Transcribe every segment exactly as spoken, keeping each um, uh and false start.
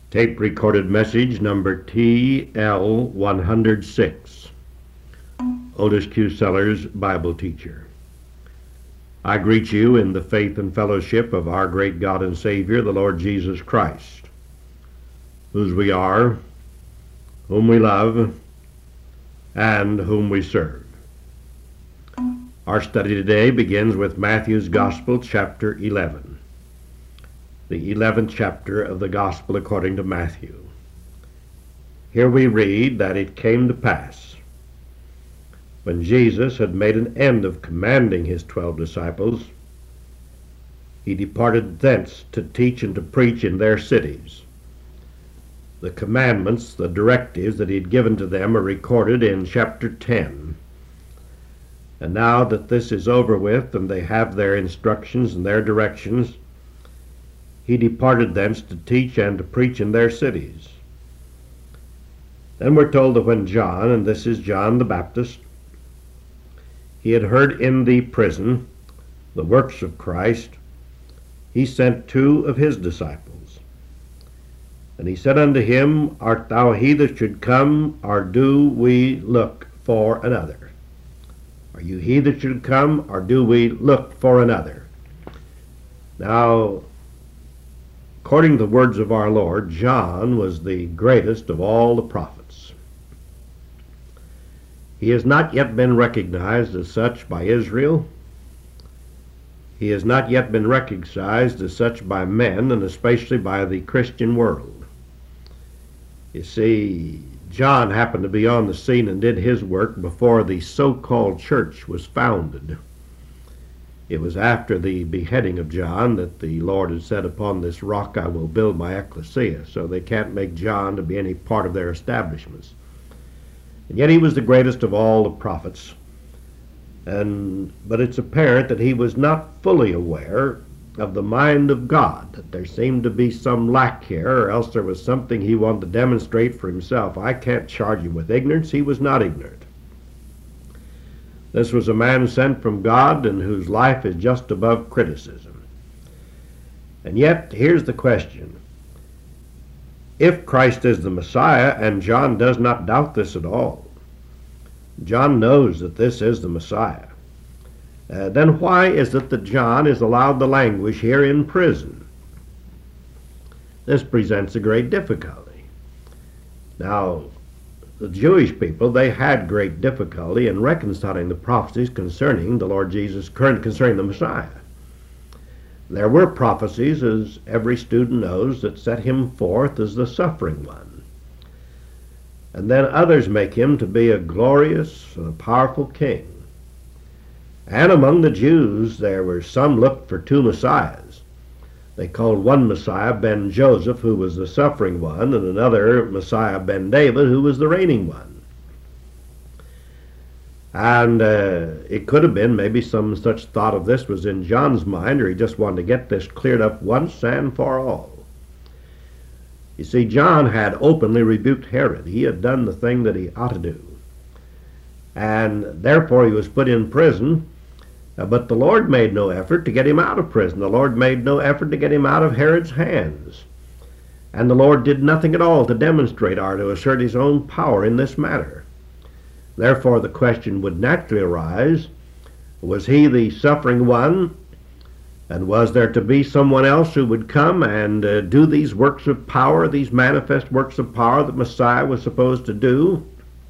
Tape recorded message number T L one oh six. Otis Q. Sellers, Bible teacher. I greet you in the faith and fellowship of our great God and Savior, the Lord Jesus Christ, whose we are, whom we love, and whom we serve. Our study today begins with Matthew's Gospel, chapter eleven. The eleventh chapter of the Gospel according to Matthew. Here we read that it came to pass, when Jesus had made an end of commanding his twelve disciples, he departed thence to teach and to preach in their cities. The commandments, the directives that he had given to them are recorded in chapter ten. And now that this is over with and they have their instructions and their directions, he departed thence to teach and to preach in their cities. Then we're told that when John, and this is John the Baptist, he had heard in the prison the works of Christ, he sent two of his disciples. And he said unto him, Art thou he that should come, or do we look for another? Are you he that should come, or do we look for another? Now, according to the words of our Lord, John was the greatest of all the prophets. He has not yet been recognized as such by Israel. He has not yet been recognized as such by men, and especially by the Christian world. You see, John happened to be on the scene and did his work before the so-called church was founded. It was after the beheading of John that the Lord had said, Upon this rock I will build my ecclesia, so they can't make John to be any part of their establishments. And yet he was the greatest of all the prophets. And but it's apparent that he was not fully aware of the mind of God, that there seemed to be some lack here, or else there was something he wanted to demonstrate for himself. I can't charge him with ignorance. He was not ignorant. This was a man sent from God and whose life is just above criticism. And yet, here's the question. If Christ is the Messiah, and John does not doubt this at all, John knows that this is the Messiah, uh, then why is it that John is allowed to languish here in prison? This presents a great difficulty. Now, the Jewish people, they had great difficulty in reconciling the prophecies concerning the Lord Jesus, concerning the Messiah. There were prophecies, as every student knows, that set him forth as the suffering one. And then others make him to be a glorious and a powerful king. And among the Jews, there were some looked for two Messiahs. They called one Messiah Ben Joseph, who was the suffering one, and another Messiah Ben David, who was the reigning one. And uh, it could have been maybe some such thought of this was in John's mind, or he just wanted to get this cleared up once and for all. You see, John had openly rebuked Herod. He had done the thing that he ought to do. And therefore he was put in prison. Uh, but the Lord made no effort to get him out of prison. The Lord made no effort to get him out of Herod's hands. And the Lord did nothing at all to demonstrate or to assert his own power in this matter. Therefore the question would naturally arise, was he the suffering one? And was there to be someone else who would come and uh, do these works of power, these manifest works of power that Messiah was supposed to do?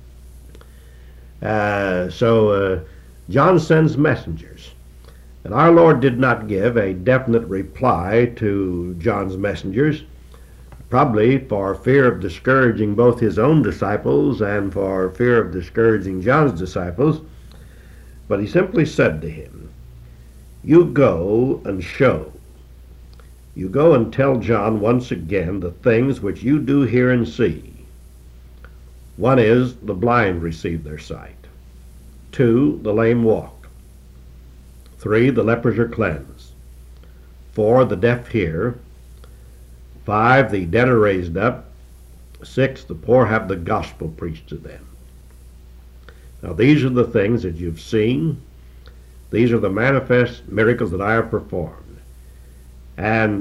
Uh, so uh, John sends messengers. And our Lord did not give a definite reply to John's messengers, probably for fear of discouraging both his own disciples and for fear of discouraging John's disciples. But he simply said to him, You go and show. You go and tell John once again the things which you do hear and see. One is, the blind receive their sight. Two, the lame walk. Three, the lepers are cleansed. Four, the deaf hear. Five, the dead are raised up. Six, the poor have the gospel preached to them. Now these are the things that you've seen. These are the manifest miracles that I have performed. And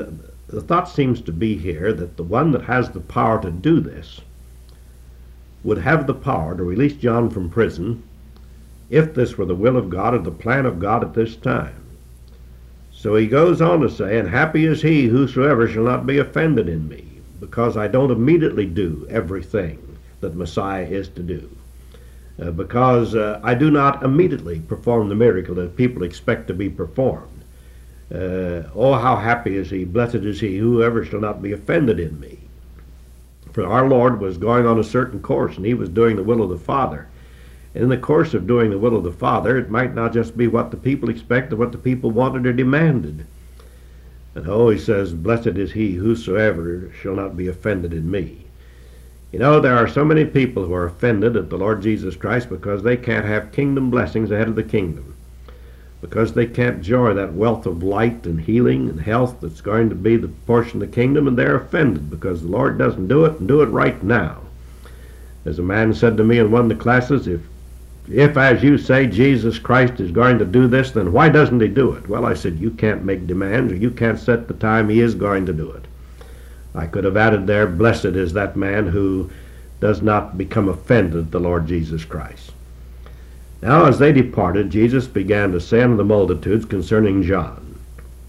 the thought seems to be here that the one that has the power to do this would have the power to release John from prison if this were the will of God or the plan of God at this time. So he goes on to say, and happy is he whosoever shall not be offended in me, because I don't immediately do everything that Messiah is to do. Uh, because uh, I do not immediately perform the miracle that people expect to be performed. Uh, oh, how happy is he, blessed is he, whoever shall not be offended in me. For our Lord was going on a certain course, and he was doing the will of the Father. And in the course of doing the will of the Father, it might not just be what the people expected, what the people wanted or demanded. And oh, he says, blessed is he, whosoever shall not be offended in me. You know, there are so many people who are offended at the Lord Jesus Christ because they can't have kingdom blessings ahead of the kingdom, because they can't enjoy that wealth of light and healing and health that's going to be the portion of the kingdom, and they're offended because the Lord doesn't do it and do it right now. As a man said to me in one of the classes, if, if as you say Jesus Christ is going to do this, then why doesn't he do it? Well, I said, you can't make demands, or you can't set the time he is going to do it. I could have added there, blessed is that man who does not become offended at the Lord Jesus Christ. Now as they departed, Jesus began to say unto the multitudes concerning John,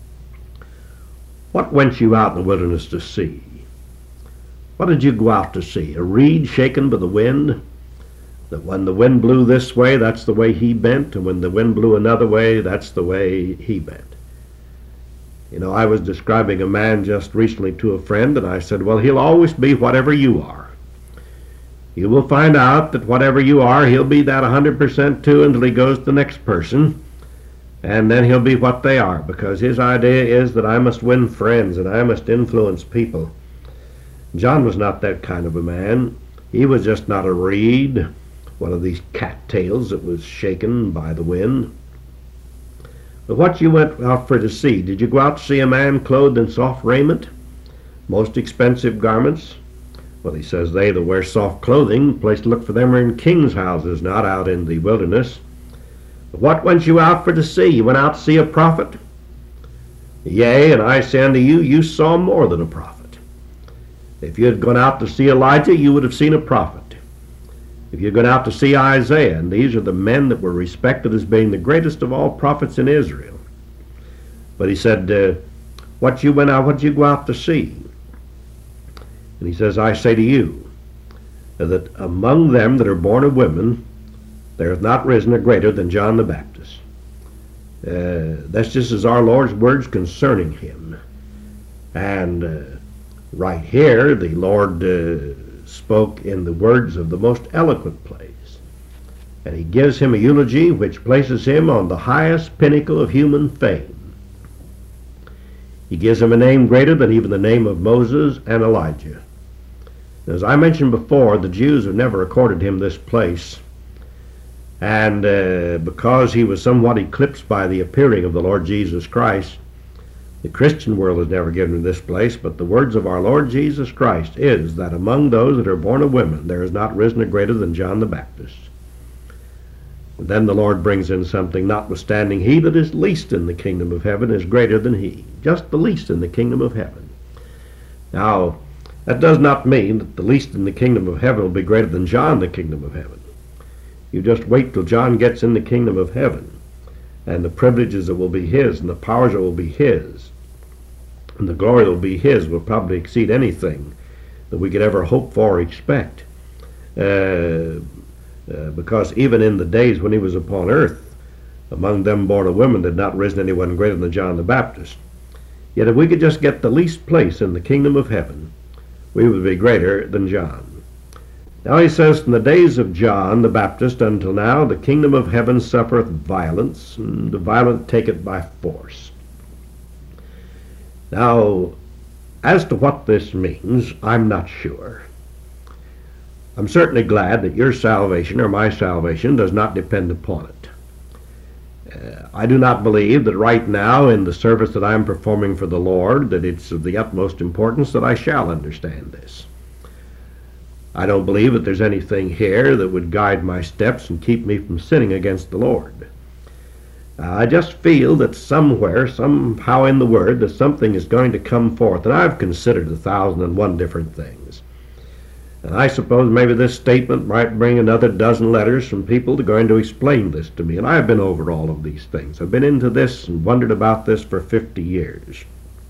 what went you out in the wilderness to see? What did you go out to see? A reed shaken by the wind? That when the wind blew this way, that's the way he bent, and when the wind blew another way, that's the way he bent. You know, I was describing a man just recently to a friend, and I said, well, he'll always be whatever you are. You will find out that whatever you are, he'll be that one hundred percent too until he goes to the next person, and then he'll be what they are, because his idea is that I must win friends and I must influence people. John was not that kind of a man. He was just not a reed, one of these cattails that was shaken by the wind. But what you went out for to see? Did you go out to see a man clothed in soft raiment, most expensive garments? Well, he says, they that wear soft clothing, the place to look for them are in kings' houses, not out in the wilderness. But what went you out for to see? You went out to see a prophet? Yea, and I say unto you, you saw more than a prophet. If you had gone out to see Elijah, you would have seen a prophet. If you'd gone out to see Isaiah, and these are the men that were respected as being the greatest of all prophets in Israel. But he said, uh, what you went out, what did you go out to see? And he says, I say to you, that among them that are born of women, there hath not risen a greater than John the Baptist. Uh, that's just as our Lord's words concerning him. And uh, right here, the Lord uh, spoke in the words of the most eloquent place. And he gives him a eulogy which places him on the highest pinnacle of human fame. He gives him a name greater than even the name of Moses and Elijah. As I mentioned before, the Jews have never accorded him this place. And uh, because he was somewhat eclipsed by the appearing of the Lord Jesus Christ, the Christian world has never given him this place, but the words of our Lord Jesus Christ is that among those that are born of women, there has not risen a greater than John the Baptist. And then the Lord brings in something, notwithstanding he that is least in the kingdom of heaven is greater than he. Just the least in the kingdom of heaven. Now, that does not mean that the least in the kingdom of heaven will be greater than John in the kingdom of heaven. You just wait till John gets in the kingdom of heaven, and the privileges that will be his, and the powers that will be his, and the glory that will be his will probably exceed anything that we could ever hope for or expect. Uh, uh, because even in the days when he was upon earth, among them born of women did not risen anyone greater than John the Baptist. Yet if we could just get the least place in the kingdom of heaven, we would be greater than John. Now he says, from the days of John the Baptist until now, the kingdom of heaven suffereth violence, and the violent take it by force. Now, as to what this means, I'm not sure. I'm certainly glad that your salvation or my salvation does not depend upon it. Uh, I do not believe that right now in the service that I'm performing for the Lord that it's of the utmost importance that I shall understand this. I don't believe that there's anything here that would guide my steps and keep me from sinning against the Lord. Uh, I just feel that somewhere, somehow in the Word, that something is going to come forth. And I've considered a thousand and one different things. And I suppose maybe this statement might bring another dozen letters from people that are going to explain this to me. And I've been over all of these things. I've been into this and wondered about this for fifty years.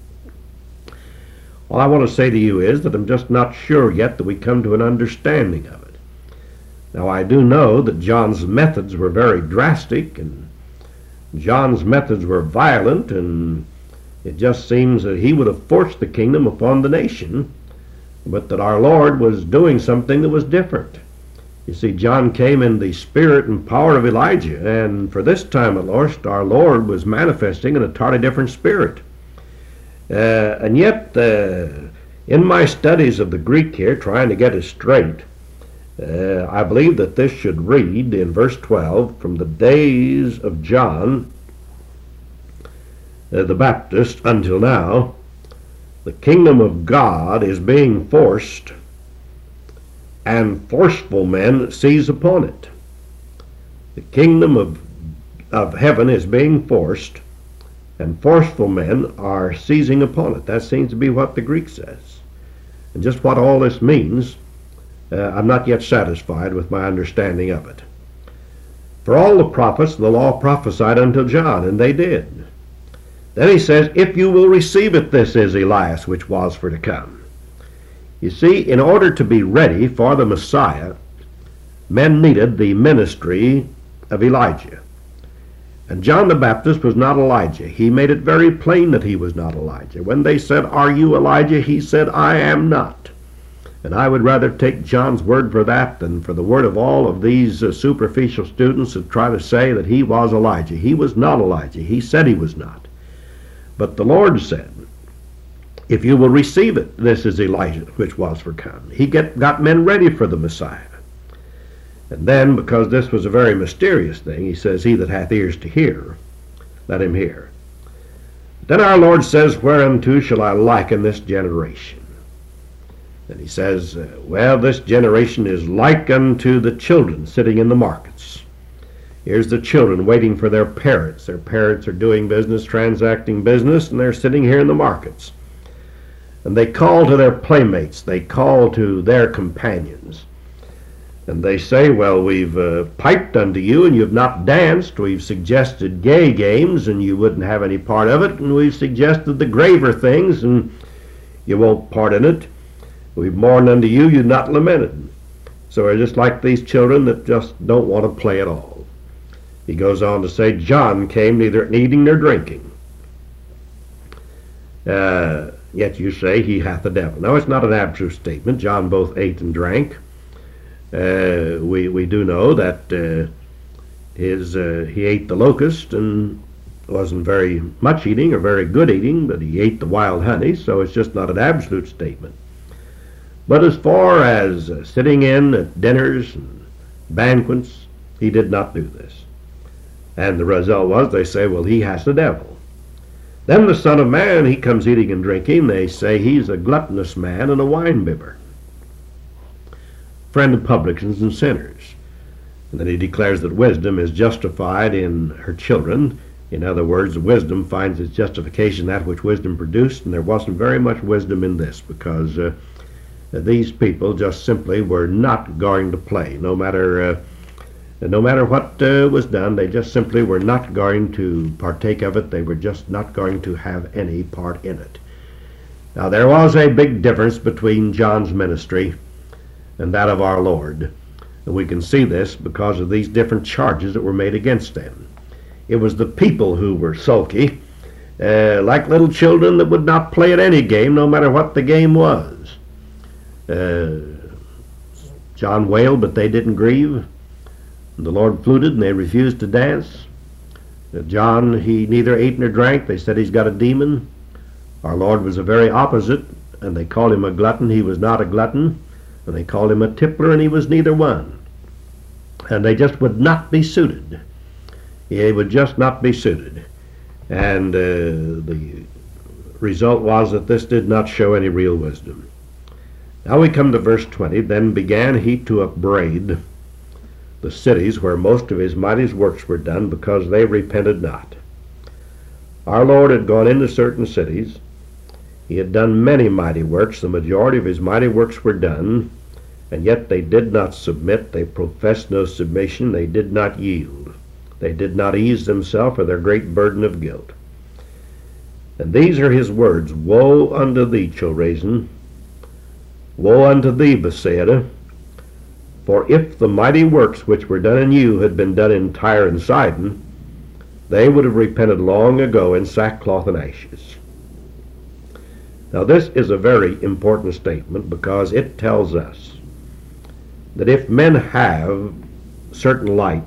All I want to say to you is that I'm just not sure yet that we come to an understanding of it. Now, I do know that John's methods were very drastic, and John's methods were violent, and it just seems that he would have forced the kingdom upon the nation, but that our Lord was doing something that was different. You see, John came in the spirit and power of Elijah, and for this time at least, our Lord was manifesting in a totally different spirit. Uh, and yet, uh, in my studies of the Greek here, trying to get it straight, uh, I believe that this should read in verse twelve, from the days of John uh, the Baptist until now, the kingdom of God is being forced, and forceful men seize upon it. The kingdom of, of heaven is being forced, and forceful men are seizing upon it. That seems to be what the Greek says. And just what all this means, uh, I'm not yet satisfied with my understanding of it. For all the prophets, the law prophesied until John, and they did. Then he says, if you will receive it, this is Elias, which was for to come. You see, in order to be ready for the Messiah, men needed the ministry of Elijah. And John the Baptist was not Elijah. He made it very plain that he was not Elijah. When they said, are you Elijah? He said, I am not. And I would rather take John's word for that than for the word of all of these uh, superficial students who try to say that he was Elijah. He was not Elijah. He said he was not. But the Lord said, if you will receive it, this is Elijah, which was for come. He get, got men ready for the Messiah. And then, because this was a very mysterious thing, he says, he that hath ears to hear, let him hear. Then our Lord says, whereunto shall I liken this generation? And he says, uh, well, this generation is like unto the children sitting in the markets. Here's the children waiting for their parents. Their parents are doing business, transacting business, and they're sitting here in the markets. And they call to their playmates. They call to their companions. And they say, well, we've uh, piped unto you, and you've not danced. We've suggested gay games, and you wouldn't have any part of it. And we've suggested the graver things, and you won't part in it. We've mourned unto you, you've not lamented. So we're just like these children that just don't want to play at all. He goes on to say, John came neither eating nor drinking. Uh, yet you say he hath a devil. Now, it's not an absolute statement. John both ate and drank. Uh, we, we do know that uh, his, uh, he ate the locust and wasn't very much eating or very good eating, but he ate the wild honey, so it's just not an absolute statement. But as far as uh, sitting in at dinners and banquets, he did not do this. And the result was, they say, well, he has the devil. Then the Son of Man, he comes eating and drinking. They say he's a gluttonous man and a wine-bibber, friend of publicans and sinners. And then he declares that wisdom is justified in her children. In other words, wisdom finds its justification in that which wisdom produced, and there wasn't very much wisdom in this, because uh, these people just simply were not going to play. No matter uh, no matter what uh, was done, they just simply were not going to partake of it. They were just not going to have any part in it. Now, there was a big difference between John's ministry and that of our Lord. And we can see this because of these different charges that were made against them. It was the people who were sulky, uh, like little children that would not play at any game, no matter what the game was. Uh, John wailed, but they didn't grieve. The Lord fluted, and they refused to dance. Uh, John, he neither ate nor drank. They said he's got a demon. Our Lord was the very opposite, and they called him a glutton. He was not a glutton. And they called him a tippler, and he was neither one. And they just would not be suited. He would just not be suited. And uh, the result was that this did not show any real wisdom. Now we come to verse twenty. Then began he to upbraid the cities where most of his mighty works were done, because they repented not. Our Lord had gone into certain cities. He had done many mighty works. The majority of his mighty works were done, and yet they did not submit. They professed no submission. They did not yield. They did not ease themselves of their great burden of guilt. And these are his words: Woe unto thee, Chorazin! Woe unto thee, Bethsaida! For if the mighty works which were done in you had been done in Tyre and Sidon, they would have repented long ago in sackcloth and ashes. Now this is a very important statement, because it tells us that if men have certain light,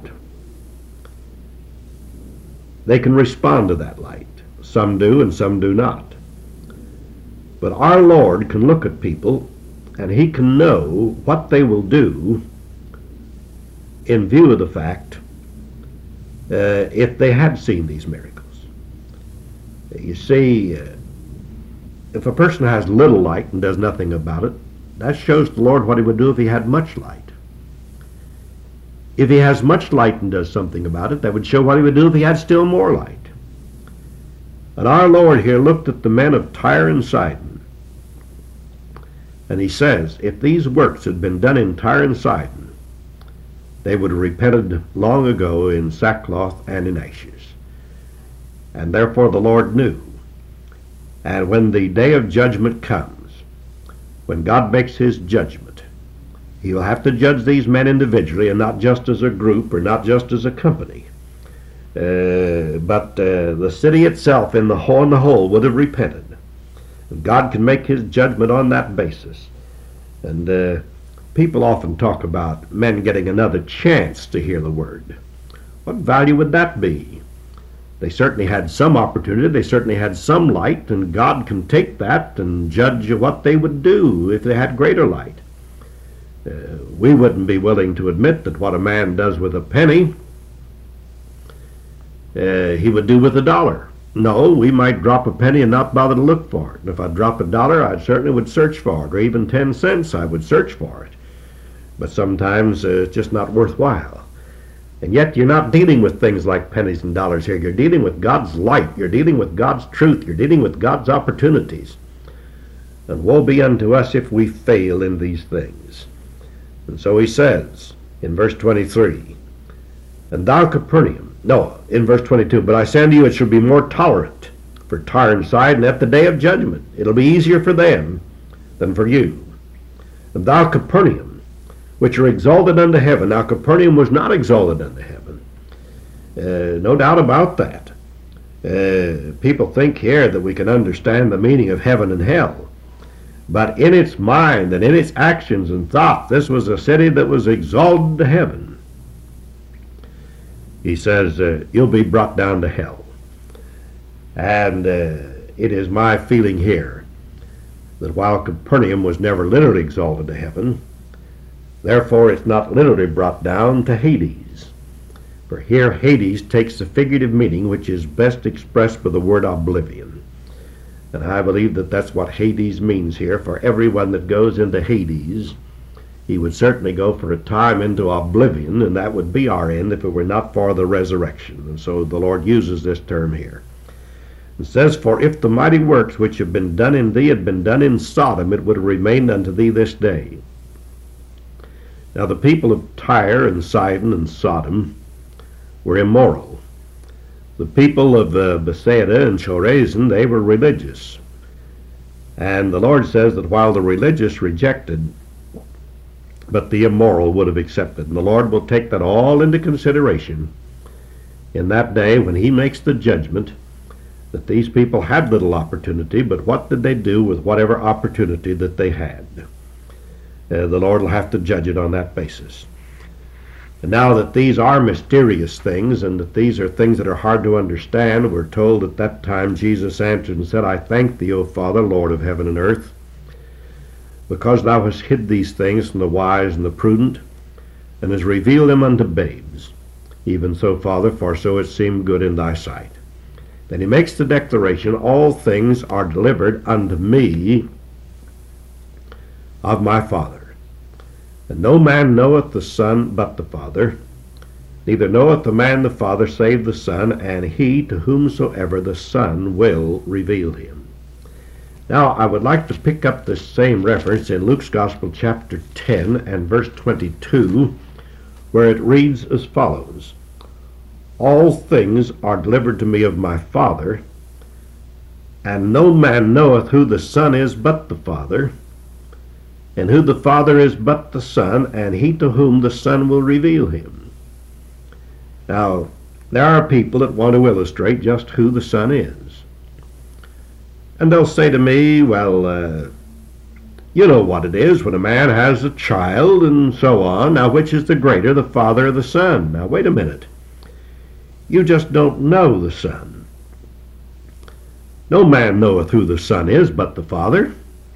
they can respond to that light. Some do and some do not. But our Lord can look at people, and he can know what they will do in view of the fact uh, if they had seen these miracles. You see, uh, if a person has little light and does nothing about it, that shows the Lord what he would do if he had much light. If he has much light and does something about it, that would show what he would do if he had still more light. And our Lord here looked at the men of Tyre and Sidon, and he says, if these works had been done in Tyre and Sidon, they would have repented long ago in sackcloth and in ashes. And therefore the Lord knew. And when the day of judgment comes, when God makes his judgment, he will have to judge these men individually, and not just as a group or not just as a company. Uh, but uh, the city itself in the whole, in the whole would have repented. And God can make his judgment on that basis. And uh, people often talk about men getting another chance to hear the word. What value would that be? They certainly had some opportunity, they certainly had some light, and God can take that and judge what they would do if they had greater light. Uh, we wouldn't be willing to admit that what a man does with a penny, uh, he would do with a dollar. No, we might drop a penny and not bother to look for it. And if I drop a dollar, I certainly would search for it, or even ten cents, I would search for it. But sometimes uh, it's just not worthwhile. And yet you're not dealing with things like pennies and dollars here. You're dealing with God's light. You're dealing with God's truth. You're dealing with God's opportunities. And woe be unto us if we fail in these things. And so he says in verse twenty-three, and thou Capernaum, no, in verse twenty-two, but I say unto you, it shall be more tolerant for Tyre and Sidon at the day of judgment. It'll be easier for them than for you. And thou Capernaum, which are exalted unto heaven. Now Capernaum was not exalted unto heaven. Uh, no doubt about that. Uh, people think here that we can understand the meaning of heaven and hell. But in its mind and in its actions and thought, this was a city that was exalted to heaven. He says, uh, you'll be brought down to hell. And uh, it is my feeling here that while Capernaum was never literally exalted to heaven, therefore it's not literally brought down to Hades. For here Hades takes the figurative meaning which is best expressed by the word oblivion. And I believe that that's what Hades means here. For everyone that goes into Hades, he would certainly go for a time into oblivion, and that would be our end if it were not for the resurrection. And so the Lord uses this term here. It says, for if the mighty works which have been done in thee had been done in Sodom, it would have remained unto thee this day. Now the people of Tyre and Sidon and Sodom were immoral. The people of uh, Bethsaida and Chorazin, they were religious. And the Lord says that while the religious rejected, but the immoral would have accepted. And the Lord will take that all into consideration in that day when he makes the judgment that these people had little opportunity, but what did they do with whatever opportunity that they had? Uh, the Lord will have to judge it on that basis. And now that these are mysterious things, and that these are things that are hard to understand, we're told at that time Jesus answered and said, I thank thee, O Father, Lord of heaven and earth, because thou hast hid these things from the wise and the prudent, and hast revealed them unto babes. Even so, Father, for so it seemed good in thy sight. Then he makes the declaration, all things are delivered unto me of my Father. And no man knoweth the Son but the Father, neither knoweth the man the Father save the Son, and he to whomsoever the Son will reveal him. Now, I would like to pick up this same reference in Luke's Gospel, chapter ten, and verse twenty-two, where it reads as follows: All things are delivered to me of my Father, and no man knoweth who the Son is but the Father, and who the Father is but the Son, and he to whom the Son will reveal him. Now, there are people that want to illustrate just who the Son is. And they'll say to me, well, uh, you know what it is when a man has a child and so on. Now, which is the greater, the Father or the Son? Now, wait a minute. You just don't know the Son. No man knoweth who the Son is but the Father.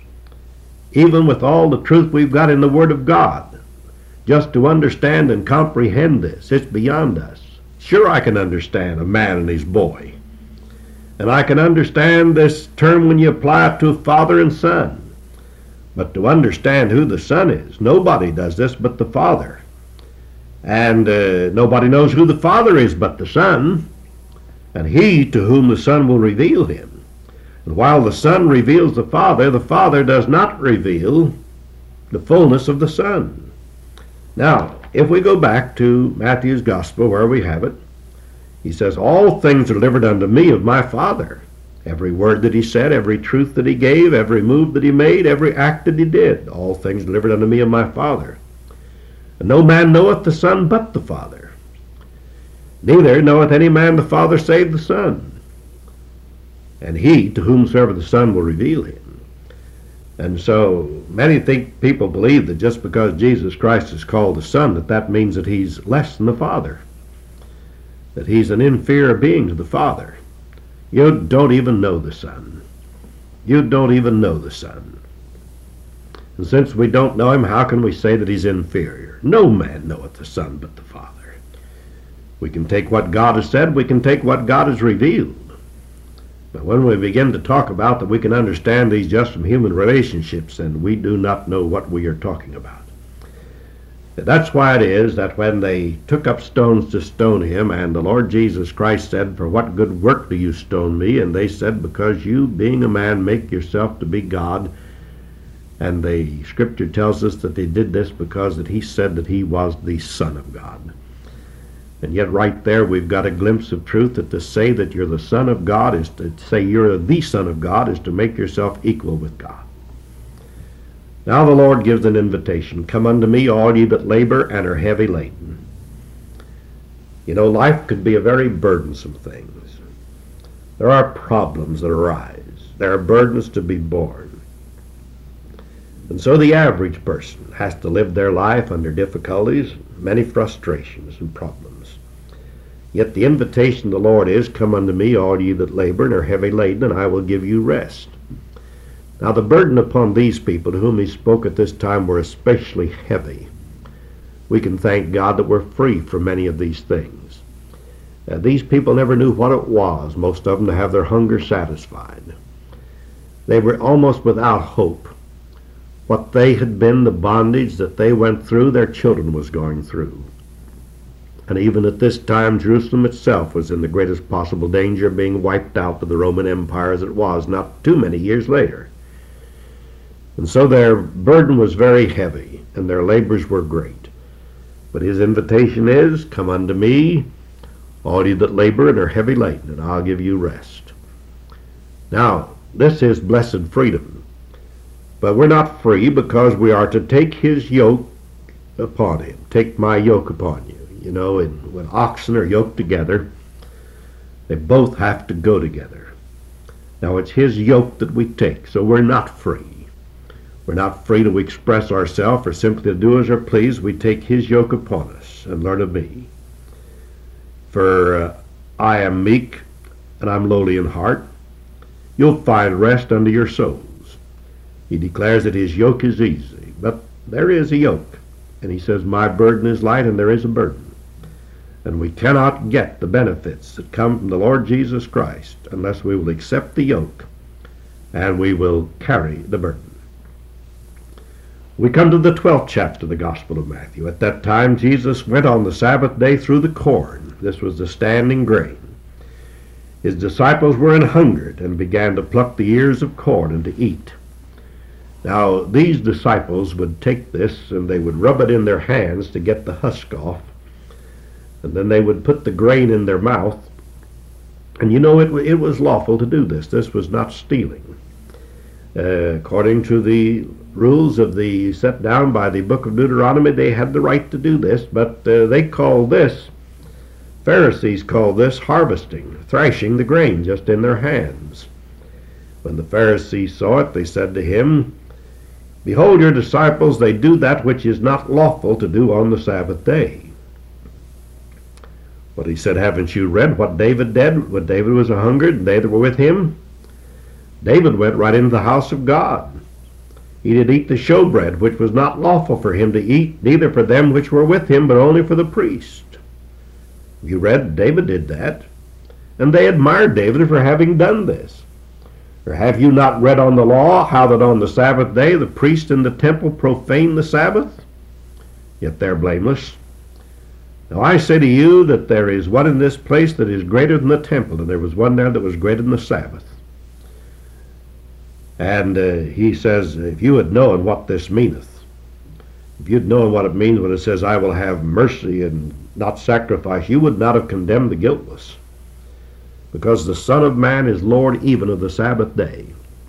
Even with all the truth we've got in the Word of God, just to understand and comprehend this, it's beyond us. Sure, I can understand a man and his boy. And I can understand this term when you apply it to a father and son. But to understand who the Son is, nobody does this but the Father. And uh, nobody knows who the Father is but the Son, and he to whom the Son will reveal him. And while the Son reveals the Father, the Father does not reveal the fullness of the Son. Now, if we go back to Matthew's Gospel, where we have it, he says, all things are delivered unto me of my Father. Every word that he said, every truth that he gave, every move that he made, every act that he did, all things delivered unto me of my Father. And no man knoweth the Son but the Father. Neither knoweth any man the Father save the Son, and he to whomsoever the Son will reveal him. And so many think people believe that just because Jesus Christ is called the Son, that that means that he's less than the Father, that he's an inferior being to the Father. You don't even know the Son. You don't even know the Son. And since we don't know him, how can we say that he's inferior? No man knoweth the Son but the Father. We can take what God has said, we can take what God has revealed. But when we begin to talk about that we can understand these just from human relationships, then we do not know what we are talking about. That's why it is that when they took up stones to stone him, and the Lord Jesus Christ said, for what good work do you stone me? And they said, because you, being a man, make yourself to be God. And the scripture tells us that they did this because that he said that he was the Son of God. And yet right there we've got a glimpse of truth, that to say that you're the Son of God is to say you're the Son of God is to make yourself equal with God. Now the Lord gives an invitation. Come unto me, all ye that labor and are heavy laden. You know, life could be a very burdensome thing. There are problems that arise. There are burdens to be borne. And so the average person has to live their life under difficulties, many frustrations and problems. Yet the invitation of the Lord is, come unto me, all ye that labor and are heavy laden, and I will give you rest. Now the burden upon these people to whom he spoke at this time were especially heavy. We can thank God that we're free from many of these things. Uh, these people never knew what it was, most of them, to have their hunger satisfied. They were almost without hope. What they had been, the bondage that they went through, their children was going through. And even at this time, Jerusalem itself was in the greatest possible danger of being wiped out by the Roman Empire as it was not too many years later. And so their burden was very heavy, and their labors were great. But his invitation is, come unto me, all ye that labor and are heavy laden, and I'll give you rest. Now, this is blessed freedom. But we're not free because we are to take his yoke upon him. Take my yoke upon you. You know, and when oxen are yoked together, they both have to go together. Now, it's his yoke that we take, so we're not free. We're not free to express ourselves or simply to do as we please. We take his yoke upon us and learn of me. For uh, I am meek and I'm lowly in heart. You'll find rest unto your souls. He declares that his yoke is easy, but there is a yoke. And he says, my burden is light, and there is a burden. And we cannot get the benefits that come from the Lord Jesus Christ unless we will accept the yoke and we will carry the burden. We come to the twelfth chapter of the Gospel of Matthew. At that time Jesus went on the Sabbath day through the corn. This was the standing grain. His disciples were an hungered and began to pluck the ears of corn and to eat. Now these disciples would take this and they would rub it in their hands to get the husk off. And then they would put the grain in their mouth. And you know, it, it was lawful to do this. This was not stealing. Uh, according to the rules of the set down by the book of Deuteronomy, they had the right to do this, but uh, they called this, Pharisees called this harvesting, thrashing the grain just in their hands. When the Pharisees saw it, they said to him, "Behold, your disciples, they do that which is not lawful to do on the Sabbath day." But he said, "Haven't you read what David did when David was a hungered and they that were with him? David went right into the house of God. He did eat the showbread, which was not lawful for him to eat, neither for them which were with him, but only for the priest." You read, David did that, and they admired David for having done this. Or have you not read on the law how that on the Sabbath day the priest in the temple profaned the Sabbath? Yet they're blameless. Now I say to you that there is one in this place that is greater than the temple, and there was one there that was greater than the Sabbath. And uh, he says, if you had known what this meaneth, if you'd known what it means when it says, "I will have mercy and not sacrifice," you would not have condemned the guiltless. Because the Son of Man is Lord even of the Sabbath day.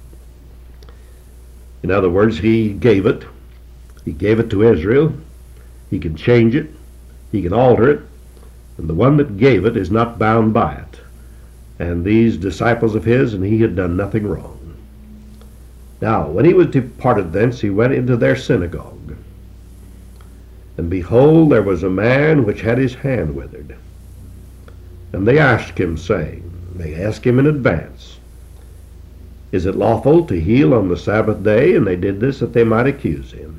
In other words, he gave it. He gave it to Israel. He can change it. He can alter it. And the one that gave it is not bound by it. And these disciples of his, and he had done nothing wrong. Now, when he was departed thence, he went into their synagogue. And behold, there was a man which had his hand withered. And they asked him, saying, they asked him in advance, "Is it lawful to heal on the Sabbath day?" And they did this that they might accuse him.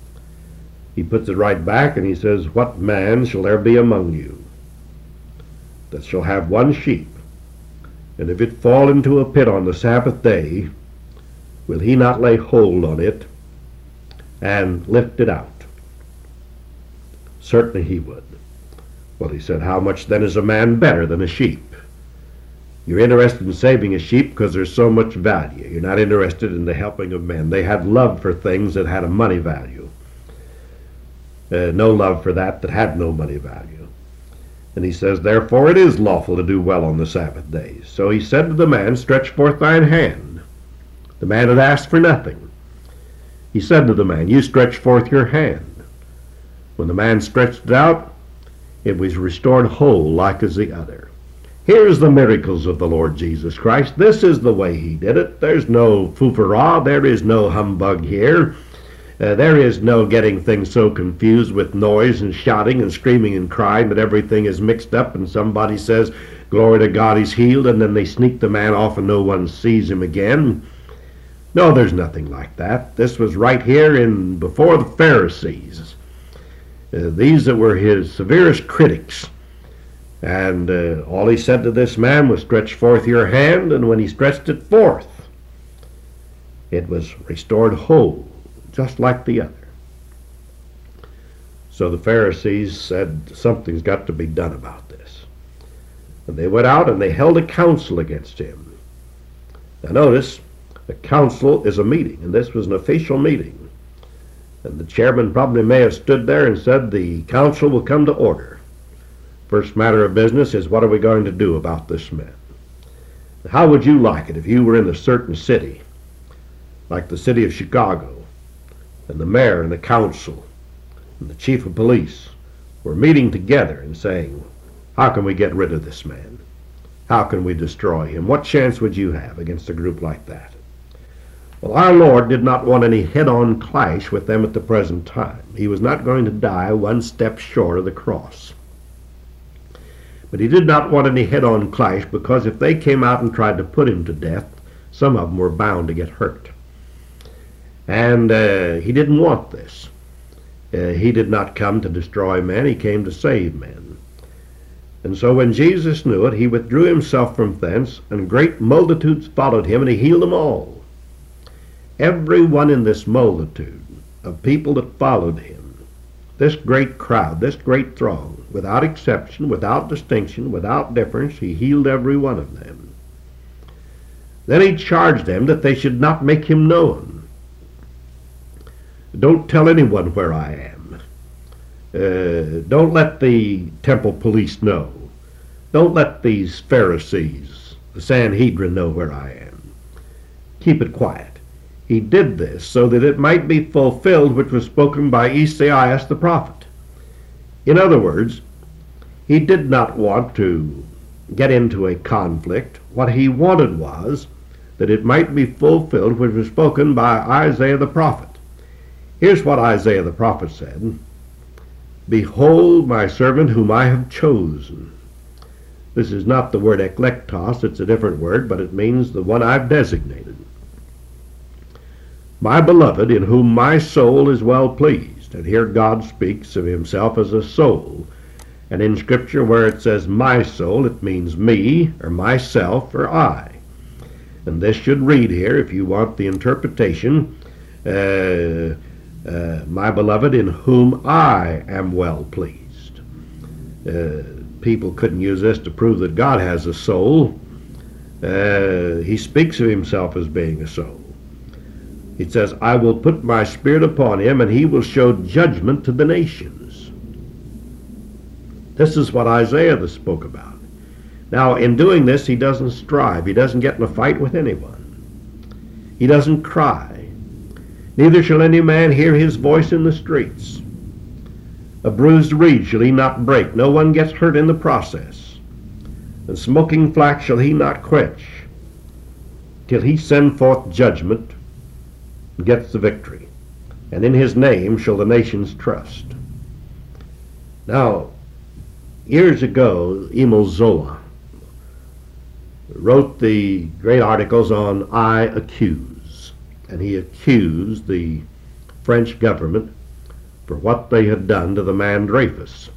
He puts it right back and he says, "What man shall there be among you that shall have one sheep, and if it fall into a pit on the Sabbath day, will he not lay hold on it and lift it out?" Certainly he would. Well, he said, "How much then is a man better than a sheep?" You're interested in saving a sheep because there's so much value. You're not interested in the helping of men. They had love for things that had a money value. Uh, no love for that that had no money value. And he says, "Therefore it is lawful to do well on the Sabbath days." So he said to the man, "Stretch forth thine hand." The man had asked for nothing. He said to the man, "You stretch forth your hand." When the man stretched it out, it was restored whole like as the other. Here's the miracles of the Lord Jesus Christ. This is the way he did it. There's no foo-fa-ra. There is no humbug here. Uh, there is no getting things so confused with noise and shouting and screaming and crying that everything is mixed up and somebody says, "Glory to God, he's healed," and then they sneak the man off and no one sees him again. No, there's nothing like that. This was right here in before the Pharisees. Uh, these that were his severest critics. And uh, all he said to this man was, "Stretch forth your hand," and when he stretched it forth, it was restored whole, just like the other. So the Pharisees said, something's got to be done about this. And they went out and they held a council against him. Now notice, a council is a meeting, and this was an official meeting. And the chairman probably may have stood there and said, "The council will come to order. First matter of business is, what are we going to do about this man?" How would you like it if you were in a certain city, like the city of Chicago, and the mayor and the council and the chief of police were meeting together and saying, "How can we get rid of this man? How can we destroy him?" What chance would you have against a group like that? Well, our Lord did not want any head-on clash with them at the present time. He was not going to die one step short of the cross. But he did not want any head-on clash, because if they came out and tried to put him to death, some of them were bound to get hurt. And uh, he didn't want this. Uh, he did not come to destroy men, he came to save men. And so when Jesus knew it, he withdrew himself from thence, and great multitudes followed him, and he healed them all. Every one in this multitude of people that followed him, this great crowd, this great throng, without exception, without distinction, without difference, he healed every one of them. Then he charged them that they should not make him known. Don't tell anyone where I am. Uh, don't let the temple police know. Don't let these Pharisees, the Sanhedrin, know where I am. Keep it quiet. He did this so that it might be fulfilled which was spoken by Esaias the prophet. In other words, he did not want to get into a conflict. What he wanted was that it might be fulfilled which was spoken by Isaiah the prophet. Here's what Isaiah the prophet said: "Behold my servant whom I have chosen." This is not the word eklektos, it's a different word, but it means the one I've designated. "My beloved, in whom my soul is well pleased." And here God speaks of himself as a soul. And in Scripture where it says my soul, it means me, or myself, or I. And this should read here, if you want the interpretation, uh, uh, my beloved, in whom I am well pleased. Uh, people couldn't use this to prove that God has a soul. Uh, he speaks of himself as being a soul. It says, "I will put my spirit upon him, and he will show judgment to the nations." This is what Isaiah spoke about. Now, in doing this, he doesn't strive. He doesn't get in a fight with anyone. He doesn't cry. "Neither shall any man hear his voice in the streets. A bruised reed shall he not break. No one gets hurt in the process. And smoking flax shall he not quench, till he send forth judgment and gets the victory. And in his name shall the nations trust." Now, years ago, Emil Zola wrote the great articles on "I Accuse," and he accused the French government for what they had done to the man Dreyfus.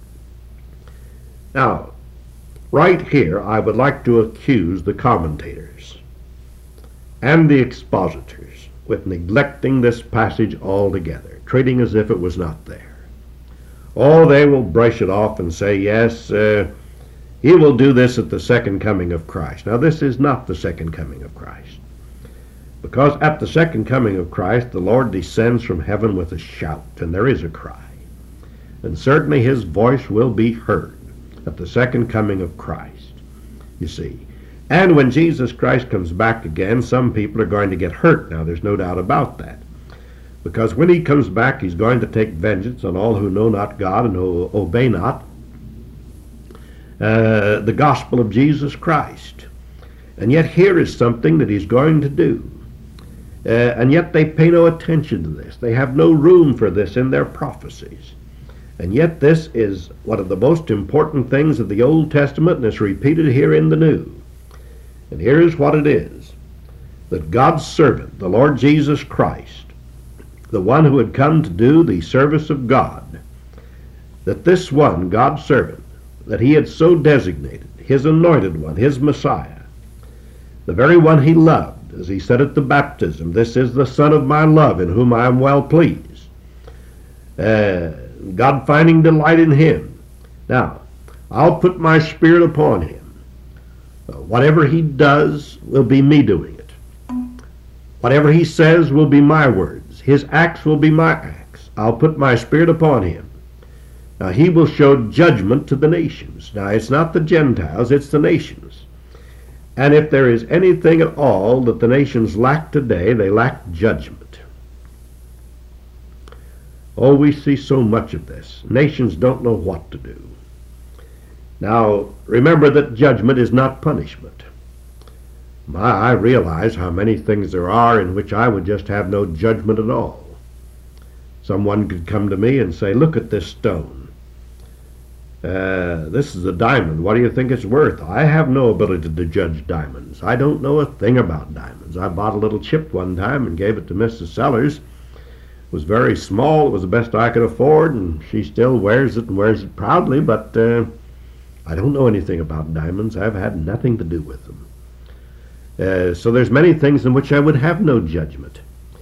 Now, right here, I would like to accuse the commentators and the expositors with neglecting this passage altogether, treating as if it was not there. Oh, they will brush it off and say, yes, uh, he will do this at the second coming of Christ. Now, this is not the second coming of Christ, because at the second coming of Christ, the Lord descends from heaven with a shout, and there is a cry. And certainly his voice will be heard at the second coming of Christ, you see. And when Jesus Christ comes back again, some people are going to get hurt. Now, there's no doubt about that. Because when he comes back, he's going to take vengeance on all who know not God and who obey not uh, the gospel of Jesus Christ. And yet here is something that he's going to do. Uh, and yet they pay no attention to this. They have no room for this in their prophecies. And yet this is one of the most important things of the Old Testament, and it's repeated here in the New. And here is what it is: that God's servant, the Lord Jesus Christ, the one who had come to do the service of God, that this one, God's servant, that he had so designated, his anointed one, his Messiah, the very one he loved, as he said at the baptism, "This is the Son of my love, in whom I am well pleased." Uh, God finding delight in him. Now, I'll put my spirit upon him. Uh, whatever he does will be me doing it. Whatever he says will be my words. His acts will be my acts. I'll put my spirit upon him. Now, he will show judgment to the nations. Now, it's not the Gentiles, it's the nations. And if there is anything at all that the nations lack today, they lack judgment. Oh, we see so much of this. Nations don't know what to do. Now, remember that judgment is not punishment. My, I realize how many things there are in which I would just have no judgment at all. Someone could come to me and say, "Look at this stone. Uh, this is a diamond. What do you think it's worth?" I have no ability to judge diamonds. I don't know a thing about diamonds. I bought a little chip one time and gave it to Missus Sellers. It was very small. It was the best I could afford, and she still wears it and wears it proudly, but uh, I don't know anything about diamonds. I've had nothing to do with them. Uh, so there's many things in which I would have no judgment.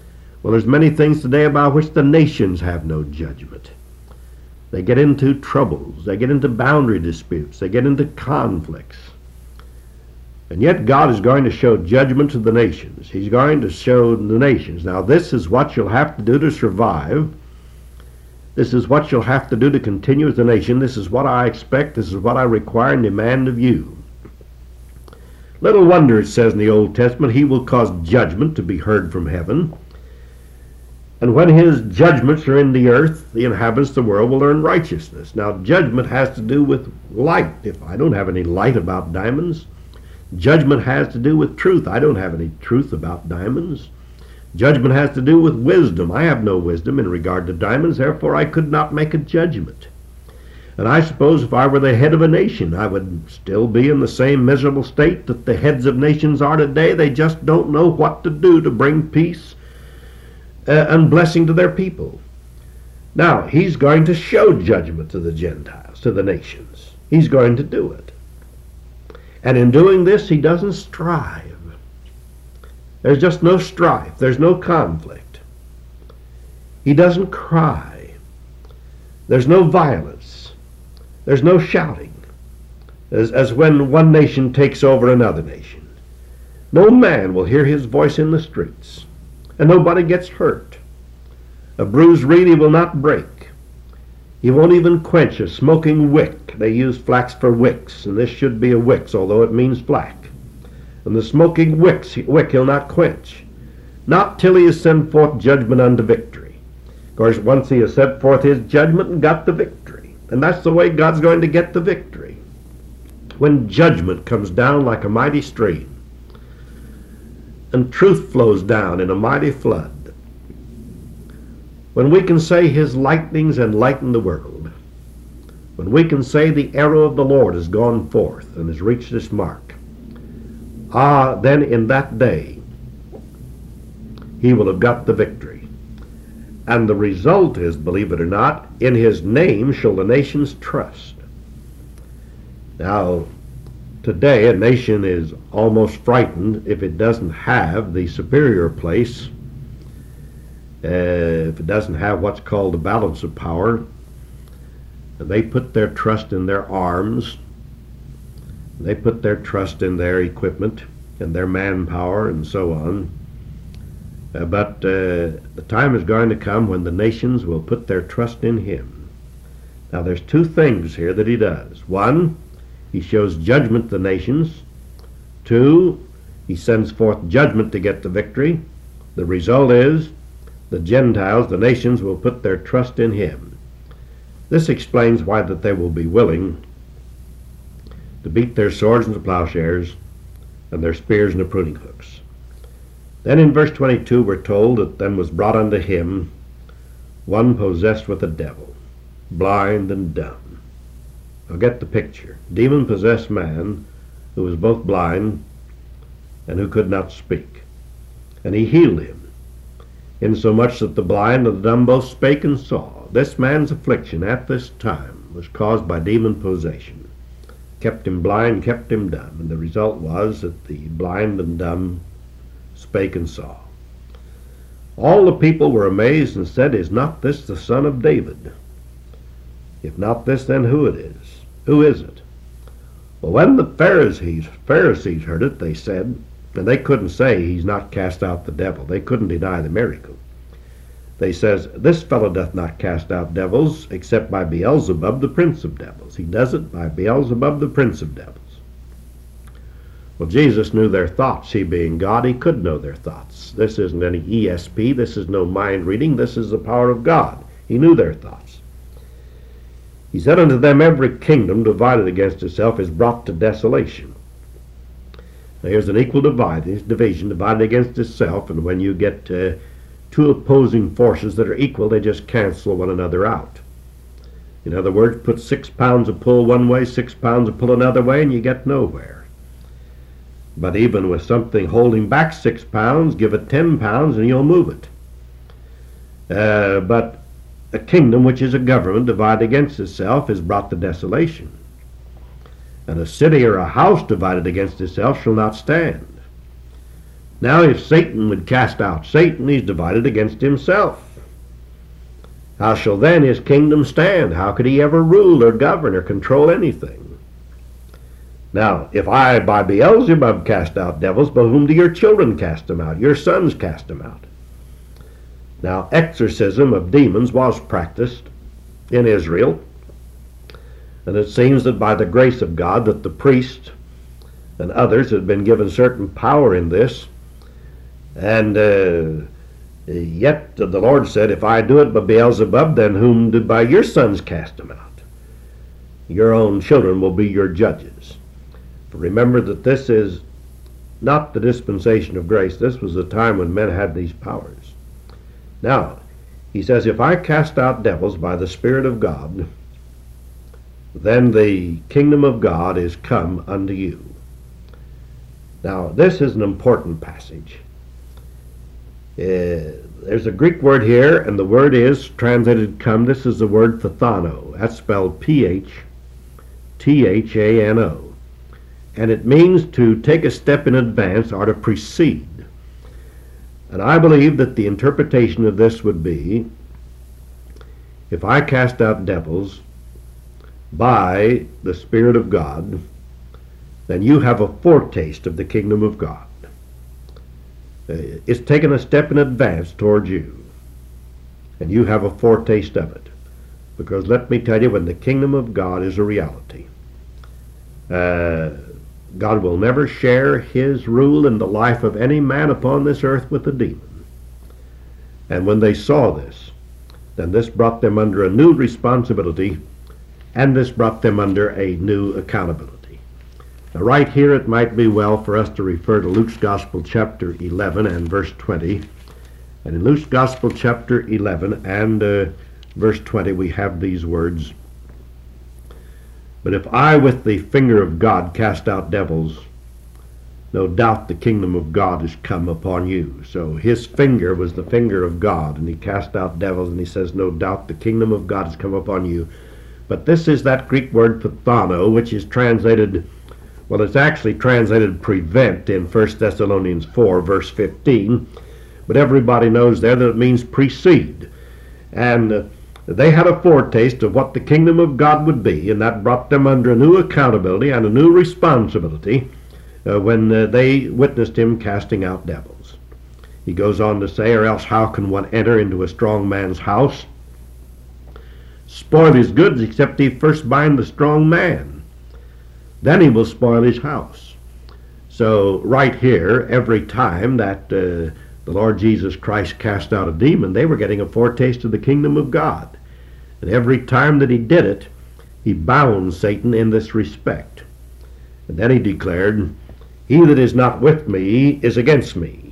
Well, there's many things today about which the nations have no judgment. They get into troubles. They get into boundary disputes. They get into conflicts. And yet God is going to show judgment to the nations. He's going to show the nations. Now, this is what you'll have to do to survive. This is what you'll have to do to continue as a nation. This is what I expect. This is what I require and demand of you. Little wonder, it says in the Old Testament, he will cause judgment to be heard from heaven. And when his judgments are in the earth, the inhabitants of the world will learn righteousness. Now, judgment has to do with light. If I don't have any light about diamonds, judgment has to do with truth. I don't have any truth about diamonds. Judgment has to do with wisdom. I have no wisdom in regard to diamonds, therefore I could not make a judgment. And I suppose if I were the head of a nation, I would still be in the same miserable state that the heads of nations are today. They just don't know what to do to bring peace uh, and blessing to their people. Now, he's going to show judgment to the Gentiles, to the nations. He's going to do it. And in doing this, he doesn't strive. There's just no strife. There's no conflict. He doesn't cry. There's no violence. There's no shouting, as, as when one nation takes over another nation. No man will hear his voice in the streets, and nobody gets hurt. A bruised reed he will not break. He won't even quench a smoking wick. They use flax for wicks, and this should be a wicks, although it means black. And the smoking wicks, wick he'll not quench, not till he has sent forth judgment unto victory. Of course, once he has set forth his judgment and got the victory, and that's the way God's going to get the victory. When judgment comes down like a mighty stream, and truth flows down in a mighty flood, when we can say his lightnings enlighten the world, when we can say the arrow of the Lord has gone forth and has reached its mark, ah, then in that day he will have got the victory. And the result is, believe it or not, in his name shall the nations trust. Now, today a nation is almost frightened if it doesn't have the superior place, uh, if it doesn't have what's called the balance of power. They put their trust in their arms. They put their trust in their equipment and their manpower and so on. Uh, but uh, the time is going to come when the nations will put their trust in him. Now, there's two things here that he does. One, he shows judgment to the nations. Two, he sends forth judgment to get the victory. The result is the Gentiles, the nations, will put their trust in him. This explains why that they will be willing to beat their swords into plowshares and their spears into pruning hooks. Then in verse twenty-two we're told that then was brought unto him one possessed with a devil, blind and dumb. Now get the picture. Demon-possessed man who was both blind and who could not speak. And he healed him, insomuch that the blind and the dumb both spake and saw. This man's affliction at this time was caused by demon possession. Kept him blind, kept him dumb, and the result was that the blind and dumb spake and saw. All the people were amazed and said, Is not this the son of David? If not this, then who it is? Who is it? Well, when the Pharisees, Pharisees heard it, they said, and they couldn't say he's not cast out the devil. They couldn't deny the miracle. They says, This fellow doth not cast out devils, except by Beelzebub, the prince of devils. He does it by Beelzebub, the prince of devils. Well, Jesus knew their thoughts. He being God, he could know their thoughts. This isn't any E S P. This is no mind reading. This is the power of God. He knew their thoughts. He said unto them, Every kingdom divided against itself is brought to desolation. Now here's an equal divide, division divided against itself, and when you get uh, two opposing forces that are equal, they just cancel one another out. In other words, put six pounds of pull one way, six pounds of pull another way, and you get nowhere. But even with something holding back six pounds, give it ten pounds and you'll move it. Uh, but a kingdom which is a government divided against itself is brought to desolation. And a city or a house divided against itself shall not stand. Now, if Satan would cast out Satan, he's divided against himself. How shall then his kingdom stand? How could he ever rule or govern or control anything? Now, if I by Beelzebub cast out devils, by whom do your children cast them out? Your sons cast them out. Now, exorcism of demons was practiced in Israel, and it seems that by the grace of God that the priest and others had been given certain power in this, and uh, yet the Lord said, if I do it by Beelzebub, then whom do by your sons cast them out? Your own children will be your judges. But remember that this is not the dispensation of grace. This was the time when men had these powers. Now, he says, if I cast out devils by the Spirit of God, then the kingdom of God is come unto you. Now, this is an important passage. Uh, there's a Greek word here, and the word is translated come. This is the word pathano. That's spelled P H T H A N O. And it means to take a step in advance or to precede. And I believe that the interpretation of this would be, if I cast out devils by the Spirit of God, then you have a foretaste of the kingdom of God. Uh, it's taken a step in advance towards you, and you have a foretaste of it. Because let me tell you, when the kingdom of God is a reality, uh, God will never share his rule in the life of any man upon this earth with a demon. And when they saw this, then this brought them under a new responsibility, and this brought them under a new accountability. Now, right here it might be well for us to refer to Luke's Gospel chapter eleven and verse twenty. And in Luke's Gospel chapter eleven and uh, verse twenty we have these words, but if I with the finger of God cast out devils, no doubt the kingdom of God is come upon you. So his finger was the finger of God, and he cast out devils, and he says, no doubt the kingdom of God has come upon you. But this is that Greek word pathano, which is translated, well, it's actually translated prevent in First Thessalonians four, verse fifteen. But everybody knows there that it means precede. And uh, they had a foretaste of what the kingdom of God would be, and that brought them under a new accountability and a new responsibility uh, when uh, they witnessed him casting out devils. He goes on to say, or else how can one enter into a strong man's house, spoil his goods, except he first bind the strong man? Then he will spoil his house. So right here, every time that uh, the Lord Jesus Christ cast out a demon, they were getting a foretaste of the kingdom of God. And every time that he did it, he bound Satan in this respect. And then he declared, he that is not with me is against me.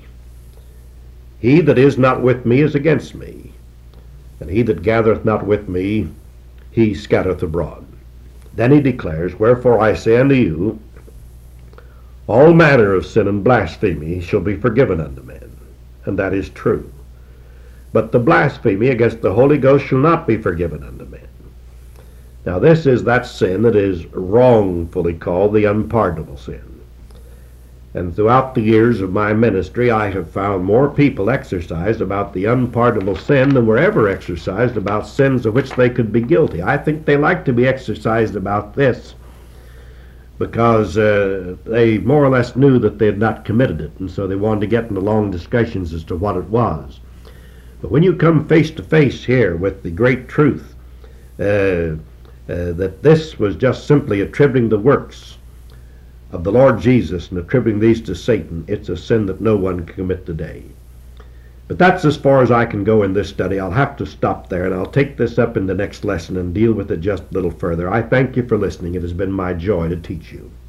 He that is not with me is against me. And he that gathereth not with me, he scattereth abroad. Then he declares, wherefore I say unto you, all manner of sin and blasphemy shall be forgiven unto men. And that is true. But the blasphemy against the Holy Ghost shall not be forgiven unto men. Now this is that sin that is wrongfully called the unpardonable sin. And throughout the years of my ministry, I have found more people exercised about the unpardonable sin than were ever exercised about sins of which they could be guilty. I think they like to be exercised about this because uh, they more or less knew that they had not committed it, and so they wanted to get into long discussions as to what it was. But when you come face to face here with the great truth uh, uh, that this was just simply attributing the works of the Lord Jesus and attributing these to Satan, it's a sin that no one can commit today. But that's as far as I can go in this study. I'll have to stop there, and I'll take this up in the next lesson and deal with it just a little further. I thank you for listening. It has been my joy to teach you.